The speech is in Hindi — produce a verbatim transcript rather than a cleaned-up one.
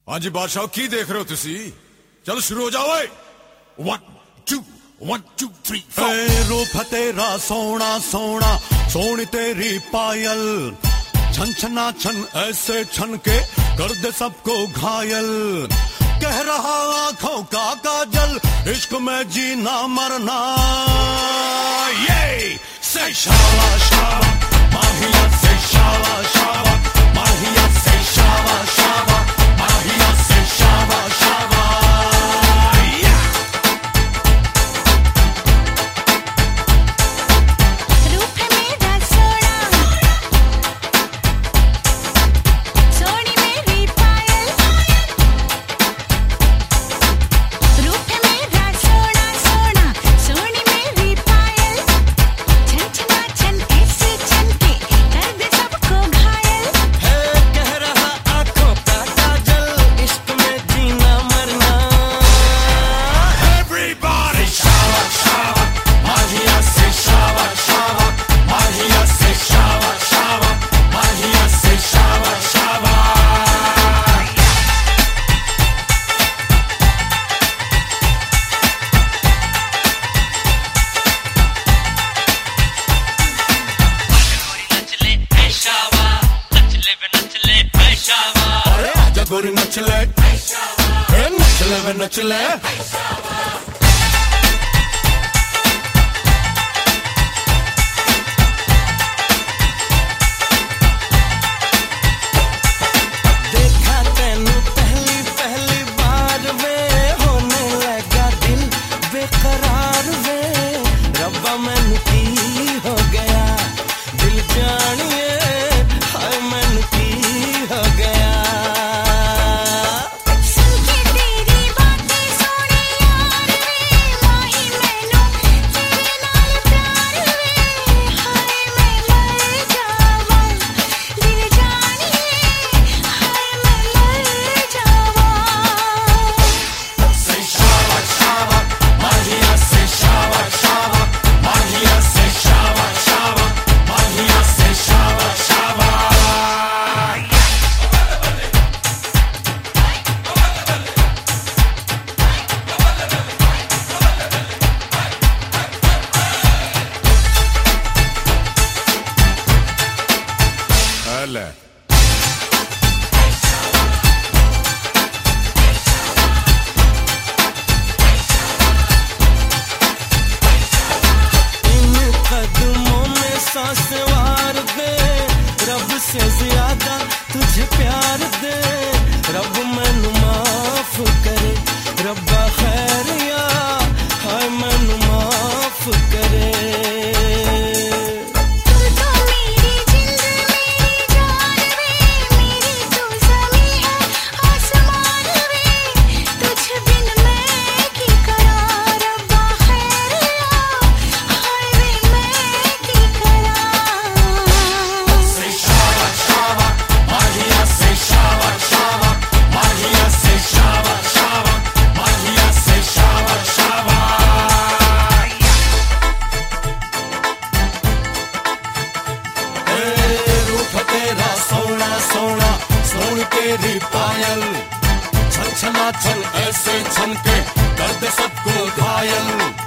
हाँ जी बादशाह की देख रहे हो तुसी? चलो शुरू हो जाओ। One two one two three four. रूप तेरा सोना सोना सोनी तेरी पायल, छन छना छन ऐसे छन के कर दे सबको घायल। कह रहा आंखों का काजल, इश्क में जीना मरना। ये से शावा शावा माहिया से शावा शावा माहिया से शावा शावा माहिया से शावा शावा। गोरी नचले नचले वे नचले। देखा तेनू पहली पहली बार वे, होने लगा दिल बेकरार वे। रब्बा मैनू की हो गया दिल जानिए, हाय मैनू की हो गया। इन कदमों में सांस वार दे, रब से ज्यादा तुझे प्यार दे। रब मैनू माफ करे, रब्बा खैरिया, हाय मैनू माफ करे। तेरी पायल, छन छना छन ऐसे छन के कर दे सबको घायल।